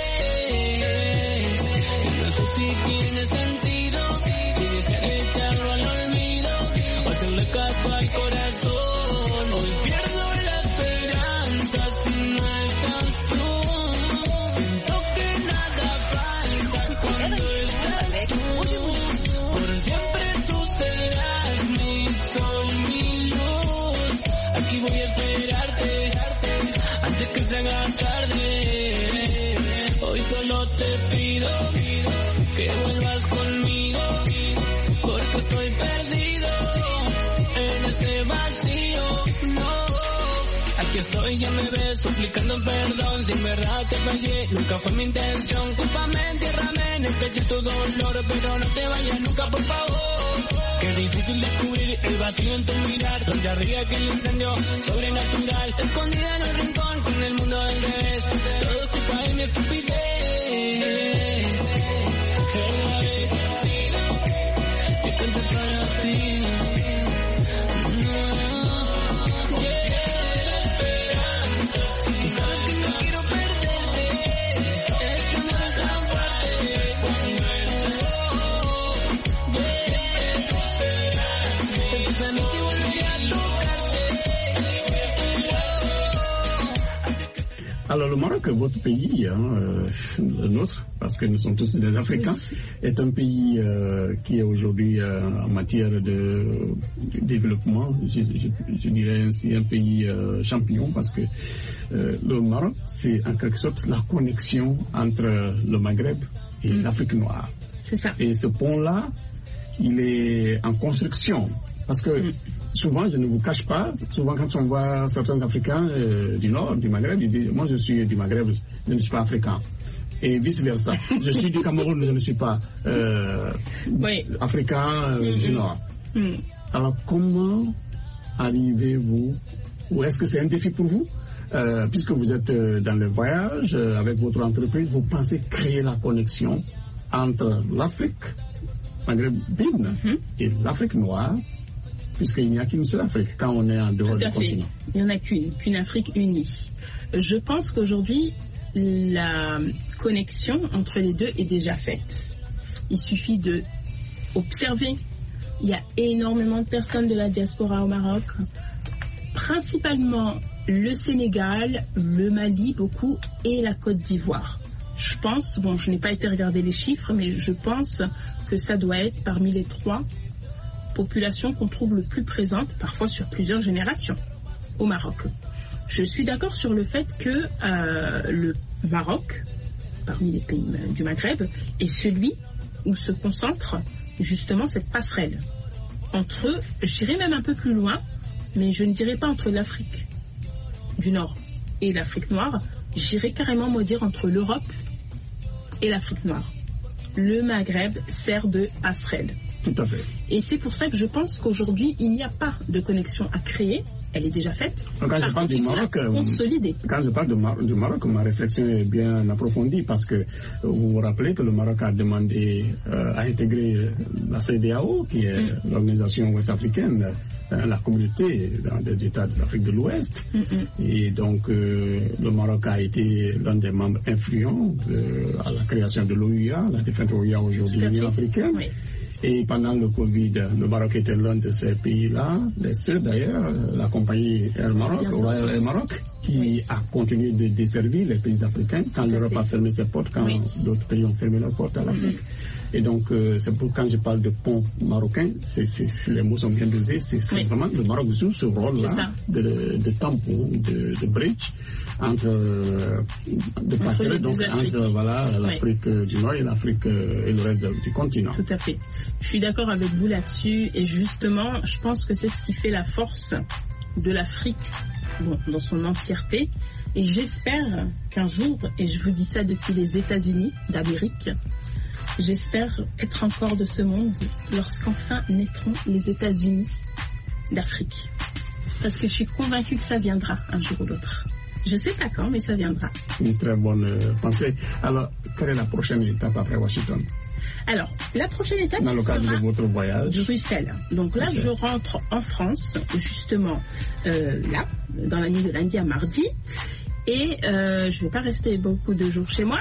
S14: No sé si tiene sentido, si dejar echarlo al olvido, o hacerle caso al corazón. Hoy pierdo la esperanza si no estás tú. Siento que nada falta cuando estás tú. Por siempre tú serás mi sol, mi luz. Aquí voy a esperarte, antes que se haga tarde. Hoy solo te pido que vuelvas conmigo, porque estoy perdido en este vacío, no, aquí estoy, ya me ves suplicando perdón, si en verdad te fallé, nunca fue mi intención, cúlpame, entiérrame en el pecho tu dolor, pero no te vayas nunca por favor, qué difícil descubrir el vacío en tu mirar, donde arriba que el incendio sobrenatural, escondida en el rincón con el mundo al revés, todo es culpa de mi estupidez.
S5: Alors le Maroc, votre pays, hein, euh, le nôtre, parce que nous sommes tous des Africains, est un pays euh, qui est aujourd'hui euh, en matière de, de développement, je, je, je dirais ainsi un pays euh, champion, parce que euh, le Maroc, c'est en quelque sorte la connexion entre le Maghreb et mmh. l'Afrique noire.
S6: C'est ça.
S5: Et ce pont-là, il est en construction, parce que mmh. souvent, je ne vous cache pas, souvent quand on voit certains Africains euh, du Nord, du Maghreb, ils disent, moi je suis du Maghreb, je ne suis pas africain. Et vice-versa. Je suis du Cameroun, je ne suis pas euh, oui. africain euh, mm-hmm. du Nord. Mm. Alors comment arrivez-vous, ou est-ce que c'est un défi pour vous, euh, puisque vous êtes euh, dans le voyage, euh, avec votre entreprise, vous pensez créer la connexion entre l'Afrique maghrébine mm-hmm. et l'Afrique noire, puisqu'il n'y a qu'une seule Afrique quand on est en dehors
S6: Tout à
S5: du
S6: fait.
S5: continent.
S6: Il n'y en a qu'une, qu'une Afrique unie. Je pense qu'aujourd'hui, la connexion entre les deux est déjà faite. Il suffit de observer. Il y a énormément de personnes de la diaspora au Maroc, principalement le Sénégal, le Mali, beaucoup, et la Côte d'Ivoire. Je pense, bon, je n'ai pas été regarder les chiffres, mais je pense que ça doit être parmi les trois populations qu'on trouve le plus présentes, parfois sur plusieurs générations, au Maroc. Je suis d'accord sur le fait que euh, le Maroc, parmi les pays du Maghreb, est celui où se concentre justement cette passerelle entre, j'irai même un peu plus loin, mais je ne dirais pas entre l'Afrique du Nord et l'Afrique noire, j'irai carrément moi dire entre l'Europe et l'Afrique noire. Le Maghreb sert de passerelle.
S5: Tout à fait.
S6: Et c'est pour ça que je pense qu'aujourd'hui, il n'y a pas de connexion à créer. Elle est déjà faite.
S5: Quand
S6: Par
S5: je parle
S6: contre,
S5: du
S6: il faut
S5: Maroc,
S6: la consolider.
S5: Quand je parle du Mar du Maroc, ma réflexion est bien approfondie parce que vous vous rappelez que le Maroc a demandé euh, à intégrer la C E D A O, qui est mm. l'organisation ouest-africaine, euh, la communauté dans des États de l'Afrique de l'Ouest. Mm -hmm. Et donc, euh, le Maroc a été l'un des membres influents de, à la création de l'O U A, la défunte O U A aujourd'hui l'Union africaine. Oui. Et pendant le Covid, le Maroc était l'un de ces pays-là, les seuls d'ailleurs, la compagnie Air Maroc, Royal Air Maroc, qui oui. a continué de desservir les pays africains quand l'Europe a fermé ses portes, quand oui. d'autres pays ont fermé leurs portes à l'Afrique. Mm-hmm. Et donc, euh, c'est pour quand je parle de pont marocain, c'est, c'est, les mots sont bien dosés, c'est, c'est oui. vraiment le Maroc joue ce rôle-là de, de tampon, de, de bridge entre euh, de passerelle, donc entre voilà, l'Afrique oui. du Nord et l'Afrique euh, et le reste de, du continent.
S6: Tout à fait. Je suis d'accord avec vous là-dessus et justement, je pense que c'est ce qui fait la force de l'Afrique bon, dans son entièreté. Et j'espère qu'un jour, et je vous dis ça depuis les États-Unis d'Amérique, j'espère être encore de ce monde lorsqu'enfin naîtront les États-Unis d'Afrique. Parce que je suis convaincue que ça viendra un jour ou l'autre. Je sais pas quand, mais ça viendra.
S5: Une très bonne euh, pensée. Alors, quelle est la prochaine étape après Washington?
S6: Alors, la prochaine étape
S5: dans le cadre
S6: sera
S5: de votre voyage.
S6: Bruxelles. Donc là, Bruxelles. Je rentre en France, justement, euh, là, dans la nuit de lundi à mardi. Et euh, je ne vais pas rester beaucoup de jours chez moi.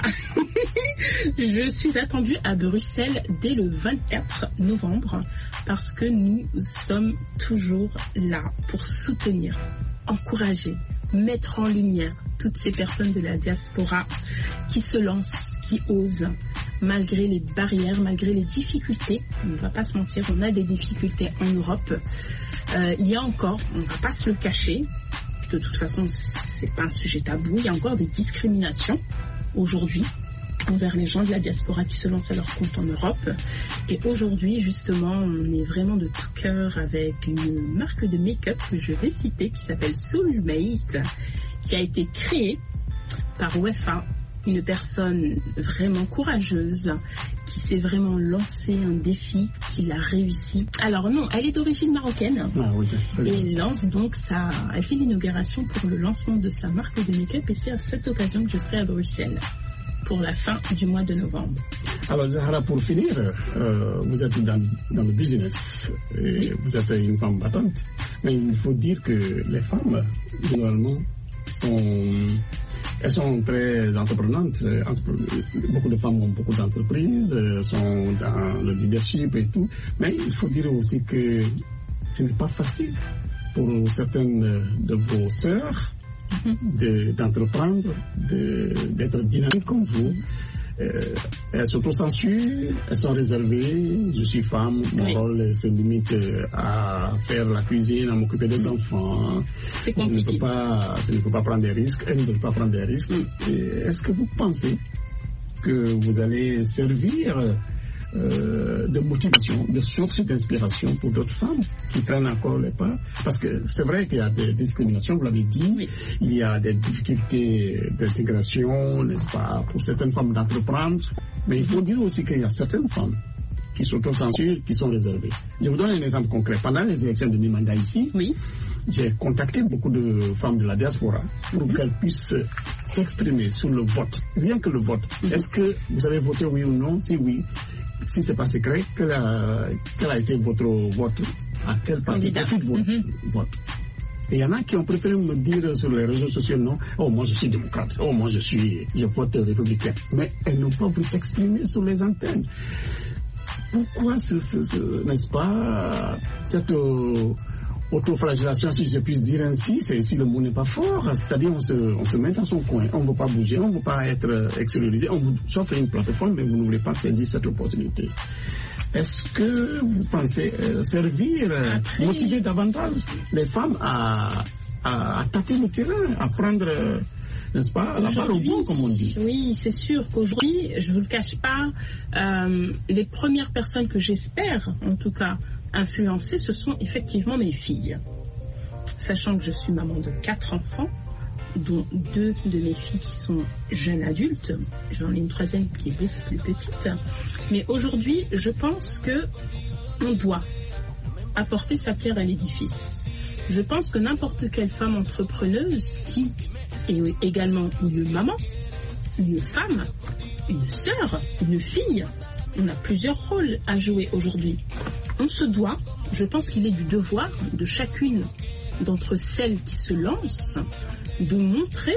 S6: Je suis attendue à Bruxelles dès le vingt-quatre novembre parce que nous sommes toujours là pour soutenir, encourager, mettre en lumière toutes ces personnes de la diaspora qui se lancent, qui osent, malgré les barrières, malgré les difficultés. On ne va pas se mentir, on a des difficultés en Europe. Euh, il y a encore, on ne va pas se le cacher, de toute façon, c'est pas un sujet tabou. Il y a encore des discriminations aujourd'hui envers les gens de la diaspora qui se lancent à leur compte en Europe. Et aujourd'hui, justement, on est vraiment de tout cœur avec une marque de make-up que je vais citer qui s'appelle Soulmate, qui a été créée par Wefa, une personne vraiment courageuse qui s'est vraiment lancé un défi, qui l'a réussi. Alors non, elle est d'origine marocaine
S5: ah, oui,
S6: et elle lance donc sa, elle fait l'inauguration pour le lancement de sa marque de make-up et c'est à cette occasion que je serai à Bruxelles pour la fin du mois de novembre.
S5: Alors Zahra, pour finir, euh, vous êtes dans, dans le business et oui. vous êtes une femme battante, mais il faut dire que les femmes, généralement, sont... Elles sont très entreprenantes. Beaucoup de femmes ont beaucoup d'entreprises, sont dans le leadership et tout. Mais il faut dire aussi que ce n'est pas facile pour certaines de vos sœurs de, d'entreprendre, de, d'être dynamiques comme vous. Euh, elles s'autocensurent, elles sont réservées. Je suis femme, mon oui. rôle se limite à faire la cuisine, à m'occuper des enfants.
S6: C'est compliqué.
S5: Je ne peux pas, je ne peux pas prendre des risques. Elles ne peuvent pas prendre des risques. Mm. Et est-ce que vous pensez que vous allez servir euh, de motivation, de source d'inspiration pour d'autres femmes qui prennent encore les pas? Parce que c'est vrai qu'il y a des discriminations, vous l'avez dit, oui. il y a des difficultés d'intégration, n'est-ce pas, pour certaines femmes d'entreprendre, mais il faut dire aussi qu'il y a certaines femmes qui s'autocensurent, qui sont réservées. Je vous donne un exemple concret. Pendant les élections de Nimanda ici,
S6: oui.
S5: j'ai contacté beaucoup de femmes de la diaspora pour mm-hmm. qu'elles puissent s'exprimer sur le vote, rien que le vote. Mm-hmm. Est-ce que vous avez voté oui ou non? Si oui, si c'est pas secret, quel a, quel a été votre vote à quel parti profite votre mm-hmm. vote. Et il y en a qui ont préféré me dire sur les réseaux sociaux, non, oh moi je suis démocrate, oh moi je suis, je vote républicain. Mais elles n'ont pas voulu s'exprimer sur les antennes. Pourquoi, ce, ce, ce, n'est-ce pas, cette euh, autoflagellation, si je puis dire ainsi, c'est si le mot n'est pas fort, c'est-à-dire on se, on se met dans son coin, on ne veut pas bouger, on ne veut pas être extériorisé, on vous offre une plateforme, mais vous ne voulez pas saisir cette opportunité. Est-ce que vous pensez euh, servir, euh, motiver davantage les femmes à, à, à tâter le terrain, à prendre, euh, n'est-ce pas, la balle au bon, comme on dit?
S6: Oui, c'est sûr qu'aujourd'hui, je ne vous le cache pas, euh, les premières personnes que j'espère, en tout cas, influencer, ce sont effectivement mes filles. Sachant que je suis maman de quatre enfants, dont deux de mes filles qui sont jeunes adultes. J'en ai une troisième qui est beaucoup plus petite. Mais aujourd'hui, je pense que on doit apporter sa pierre à l'édifice. Je pense que n'importe quelle femme entrepreneuse qui est également une maman, une femme, une sœur, une fille, on a plusieurs rôles à jouer aujourd'hui. On se doit, je pense qu'il est du devoir de chacune d'entre celles qui se lancent de montrer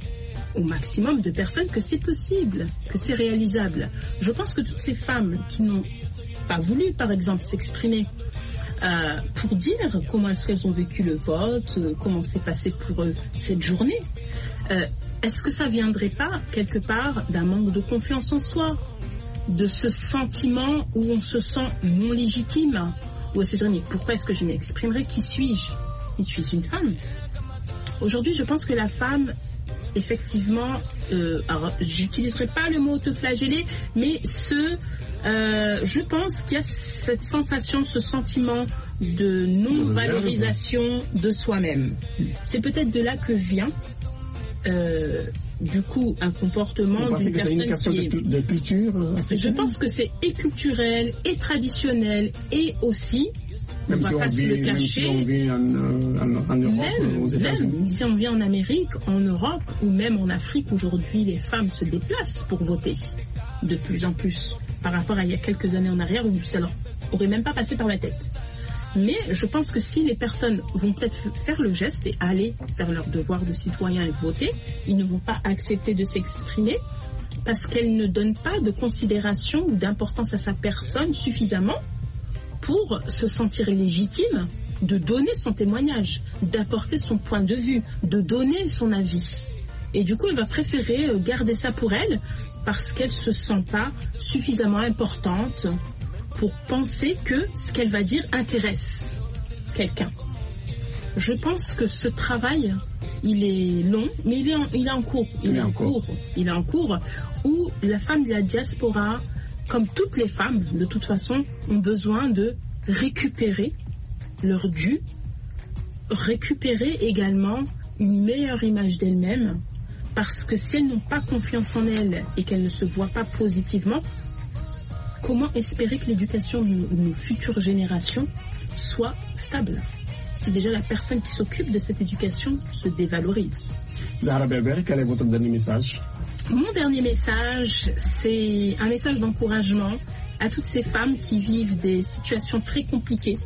S6: au maximum de personnes que c'est possible, que c'est réalisable. Je pense que toutes ces femmes qui n'ont pas voulu, par exemple, s'exprimer euh, pour dire comment est-ce qu'elles ont vécu le vote, euh, comment s'est passé pour eux cette journée, euh, est-ce que ça viendrait pas quelque part d'un manque de confiance en soi, de ce sentiment où on se sent non légitime, où on se dit mais pourquoi est-ce que je m'exprimerais, qui suis-je? Je suis une femme. Aujourd'hui, je pense que la femme, effectivement, euh, alors j'utiliserai pas le mot autoflageller, mais ce, euh, je pense qu'il y a cette sensation, ce sentiment de non-valorisation de soi-même. C'est peut-être de là que vient, euh, du coup, un comportement d'une personne
S5: c'est une question
S6: qui est...
S5: de, de culture euh,
S6: Je pense que c'est et culturel, et traditionnel, et aussi...
S5: Même
S6: on va
S5: si
S6: pas
S5: on
S6: se
S5: vit,
S6: le
S5: même
S6: cacher.
S5: si on vit en, en, en Europe,
S6: même,
S5: aux États-Unis.
S6: même si on vit en Amérique, en Europe ou même en Afrique, aujourd'hui, les femmes se déplacent pour voter de plus en plus par rapport à il y a quelques années en arrière où ça leur aurait même pas passé par la tête. Mais je pense que si les personnes vont peut-être faire le geste et aller faire leur devoir de citoyen et voter, ils ne vont pas accepter de s'exprimer parce qu'elles ne donnent pas de considération ou d'importance à sa personne suffisamment pour se sentir légitime de donner son témoignage, d'apporter son point de vue, de donner son avis. Et du coup, elle va préférer garder ça pour elle parce qu'elle ne se sent pas suffisamment importante pour penser que ce qu'elle va dire intéresse quelqu'un. Je pense que ce travail, il est long, mais il est en, il est en cours. Il, il est en cours. cours. Il est en cours où la femme de la diaspora, comme toutes les femmes, de toute façon, ont besoin de récupérer leur dû, récupérer également une meilleure image d'elles-mêmes, parce que si elles n'ont pas confiance en elles et qu'elles ne se voient pas positivement, comment espérer que l'éducation de nos, de nos futures générations soit stable, si déjà la personne qui s'occupe de cette éducation se dévalorise?
S5: Zahra Berber, quel est votre dernier message?
S6: Mon dernier message, c'est un message d'encouragement à toutes ces femmes qui vivent des situations très compliquées,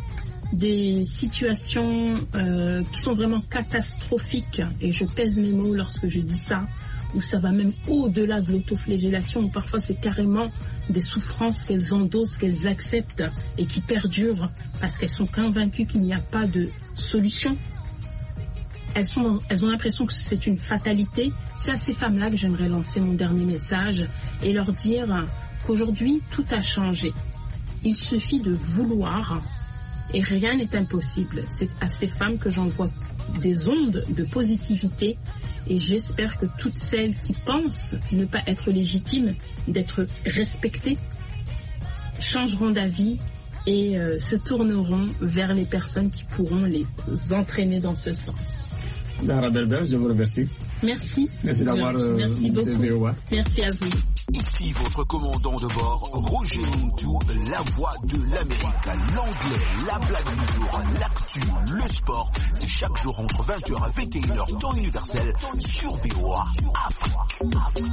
S6: des situations euh, qui sont vraiment catastrophiques, et je pèse mes mots lorsque je dis ça, où ça va même au-delà de l'autoflagellation, où parfois c'est carrément des souffrances qu'elles endossent, qu'elles acceptent et qui perdurent parce qu'elles sont convaincues qu'il n'y a pas de solution. Elles, sont, elles ont l'impression que c'est une fatalité. C'est à ces femmes-là que j'aimerais lancer mon dernier message et leur dire qu'aujourd'hui, tout a changé. Il suffit de vouloir et rien n'est impossible. C'est à ces femmes que j'envoie des ondes de positivité et j'espère que toutes celles qui pensent ne pas être légitimes, d'être respectées, changeront d'avis et euh, se tourneront vers les personnes qui pourront les entraîner dans ce sens.
S5: Zahra Berber, je vous remercie.
S6: Merci.
S5: Merci d'avoir euh,
S6: Merci beaucoup.
S5: V O A.
S6: Merci à vous.
S4: Ici votre commandant de bord, Roger Montou, la voix de l'Amérique, l'anglais, la blague du jour, l'actu, le sport. C'est chaque jour entre vingt heures et vingt et une heures, temps universel, sur V O A Afrique.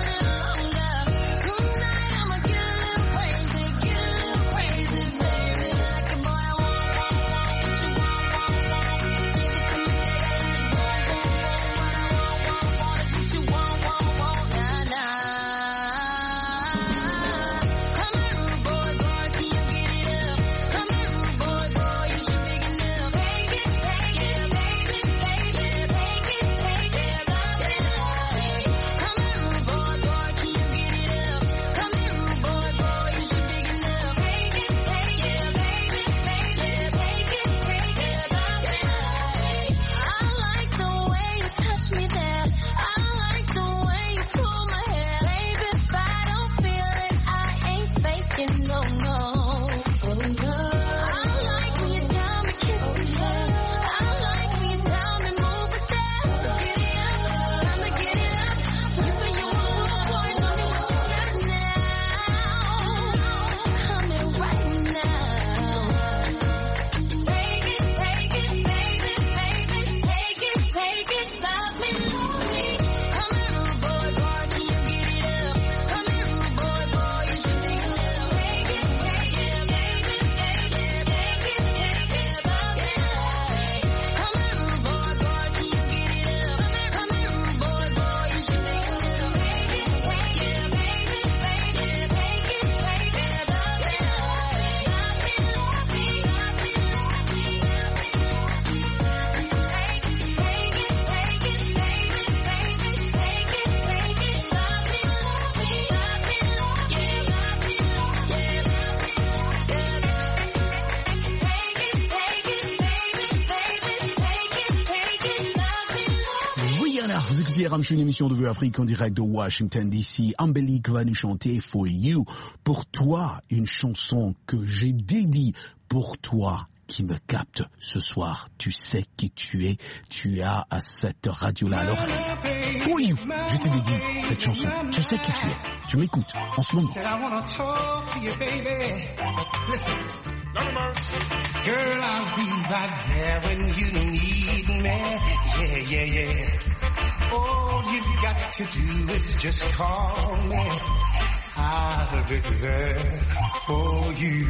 S4: Afrique. Écoutez, Ramchou, une émission de Vue Afrique en direct de Washington D C. Ambelique va nous chanter For You. Pour toi, une chanson que j'ai dédiée pour toi qui me capte ce soir. Tu sais qui tu es. Tu as à cette radio-là. Alors, For You, je te dédie cette chanson. Tu sais qui tu es. Tu m'écoutes en ce moment.
S15: Girl, I'll be right there when you need me. Yeah, yeah, yeah. All you've got to do is just call me. I'll be there for you.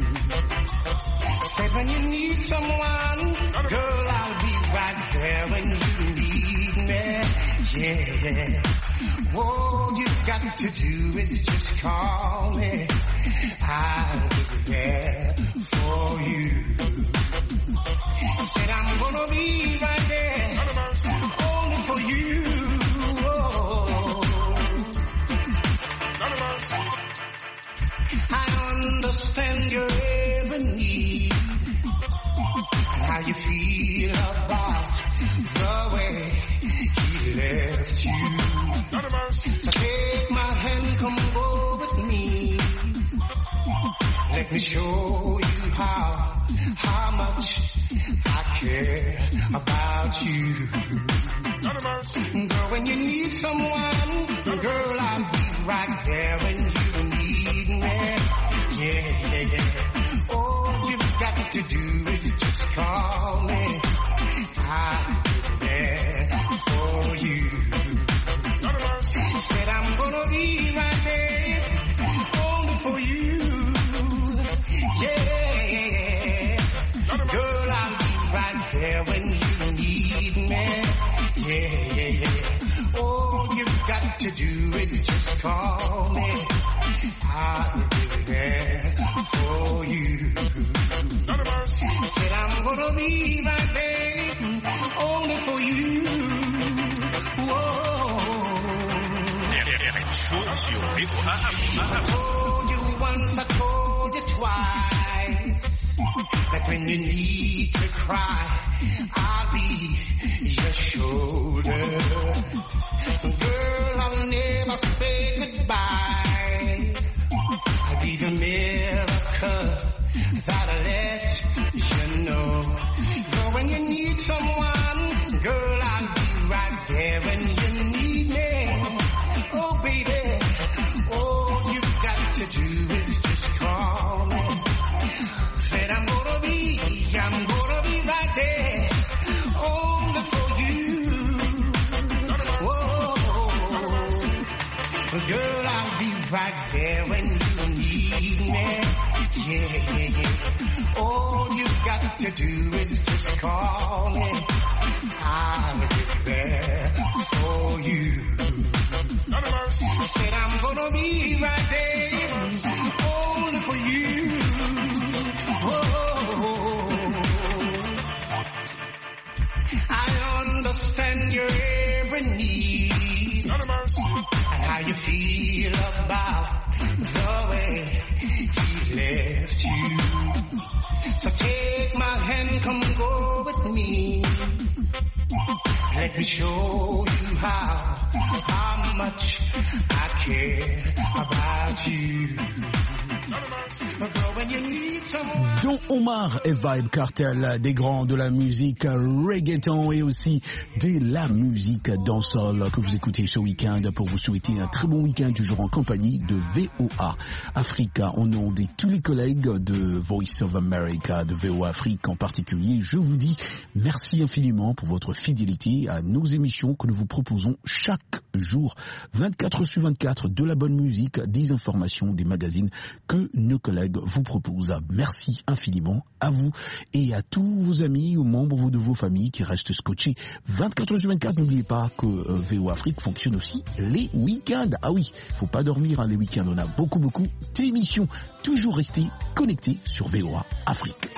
S15: Say when you need someone, girl, I'll be right there when you need me. Yeah, yeah. All you've got to do is just call me. I'll be there for you. Said I'm gonna be right there, only for you. Oh. I understand your every need, and how you feel about the way he left you. So take my hand, come go with me. Let me show you how, how much I care about you. Girl, when you need someone, girl, I'll be right there when you need me. Yeah, yeah, yeah. All you've got to do is just call me. I'll be there for you. Said I'm gonna be right there, only for you. Yeah, girl, I'll be right there when you need me. Yeah, yeah, yeah. All you've got to do is just call me. I'll be there for you. Said I'm gonna be right there, only for you. Whoa. I told you once, I told you twice, that when you need to cry, I'll be your shoulder. Girl, I'll never say goodbye. I'll be the miracle that'll let you know. Girl, when you need someone, girl, I'll be right there when you need me. Oh, baby, all you've got to do is just call me. Said I'm gonna be, I'm gonna be right there, only for you. Whoa, girl, I'll be right there when you need me. Yeah, yeah, yeah. All you've got to do is just call me. I'll be there for you. Said I'm gonna be right there, only for you. Whoa. I understand your every need, and how you feel about the way he left you. So take my hand, come go with me. Let me show you how, how much I care about you.
S4: Don Omar et Vibe Cartel, des grands de la musique reggaeton et aussi de la musique dancehall que vous écoutez ce week-end pour vous souhaiter un très bon week-end toujours en compagnie de V O A Africa. Au nom de tous les collègues de Voice of America, de V O A Afrique en particulier, je vous dis merci infiniment pour votre fidélité à nos émissions que nous vous proposons chaque jour, vingt-quatre sur vingt-quatre, de la bonne musique, des informations, des magazines que nos collègues vous proposent. Merci infiniment à vous et à tous vos amis ou membres de vos familles qui restent scotchés vingt-quatre sur vingt-quatre. N'oubliez pas que euh, V O Afrique fonctionne aussi les week-ends. Ah oui, faut pas dormir hein, les week-ends. On a beaucoup beaucoup d'émissions. Toujours rester connectés sur V O A Afrique.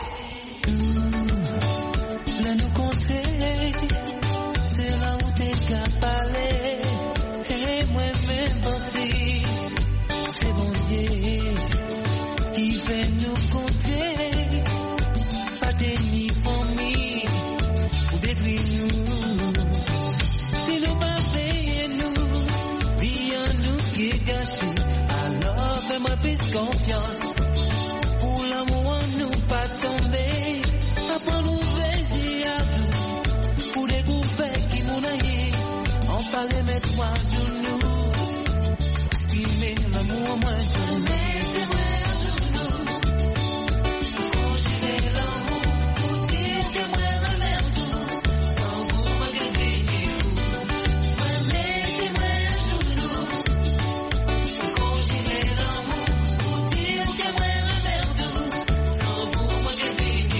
S7: C'est bon Dieu qui fait nous compter, pas d'ennemis famille pour détruire nous. Si nous pas
S14: plus confiance. Pour l'amour, nous pas tomber. Après nous plaisir à tout. Pour découvrir qui m'en aille. On parlait mettre-moi sur nous. Exprimer l'amour, moi, tout. Mettez-moi à genoux. Congeler l'amour. Pour dire que moi, ma mère, tout. Sans vous, ma gueule, vous. Mettez-moi à genoux. Congeler l'amour. Pour dire que moi, ma mère, tout. Sans vous, ma gueule,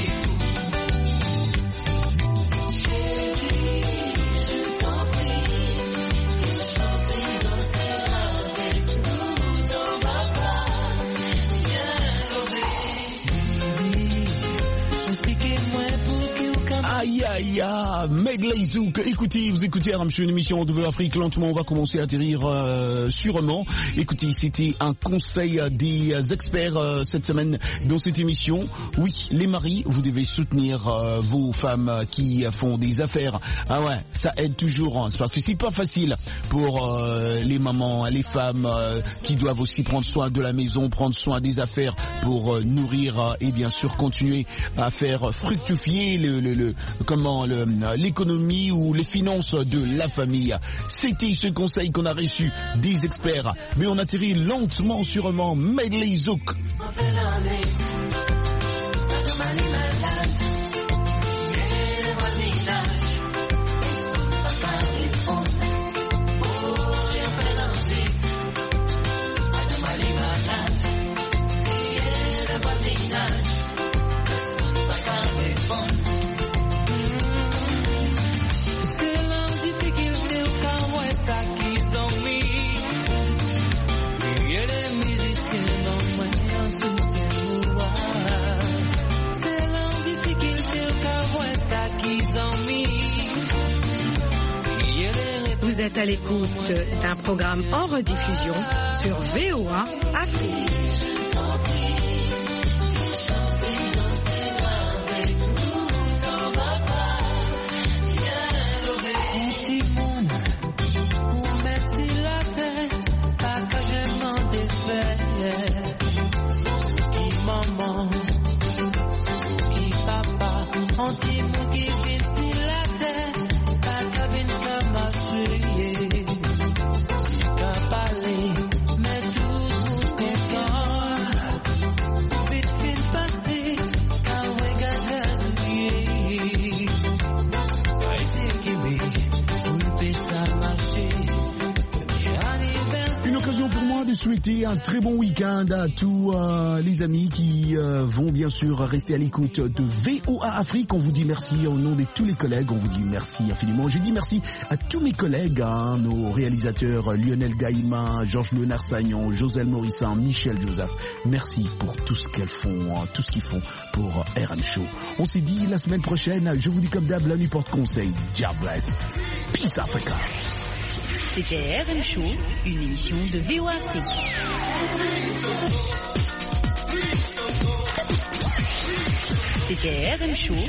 S14: vous. Chérie, je t'en prie. Chanter dans ces mains avec nous, ton papa, viens lever. Expliquez-moi pour qui ou comment.
S4: Aïe aïe aïe, Medley Zouk. Écoutez, vous écoutez Aram Show, une émission de Afrique. Lentement, on va commencer à atterrir euh, sûrement. Écoutez, c'était un conseil des experts euh, cette semaine dans cette émission. Oui, les maris, vous devez soutenir euh, vos femmes qui font des affaires. Ah ouais, ça aide toujours. Hein. C'est parce que c'est pas facile pour euh, les mamans, les femmes euh, qui doivent aussi prendre soin de la maison, prendre soin des affaires pour euh, nourrir euh, et bien sûr continuer à faire fructifier le, le, le comment le, l'économie ou les finances de la famille. C'était ce conseil qu'on a reçu des experts, mais on atterrit lentement sûrement. Medley Zouk.
S1: Vous êtes à l'écoute d'un programme en rediffusion sur V O A Afrique. Souhaiter un très bon week-end à tous euh, les amis qui euh, vont bien sûr rester à l'écoute de V O A Afrique. On vous dit merci au nom de tous les collègues, on vous dit merci infiniment. J'ai dit merci à tous mes collègues, hein, nos réalisateurs Lionel Gaïma, Georges Léonard Sagnon, Joselle Morissin, Michel Joseph. Merci pour tout ce qu'elles font, hein, tout ce qu'ils font pour R M Show. On s'est dit la semaine prochaine, je vous dis comme d'hab, la nuit porte conseil. God bless. Peace Africa.
S16: C'était R M Show, une émission de V O A Afrique. C'était R M Show,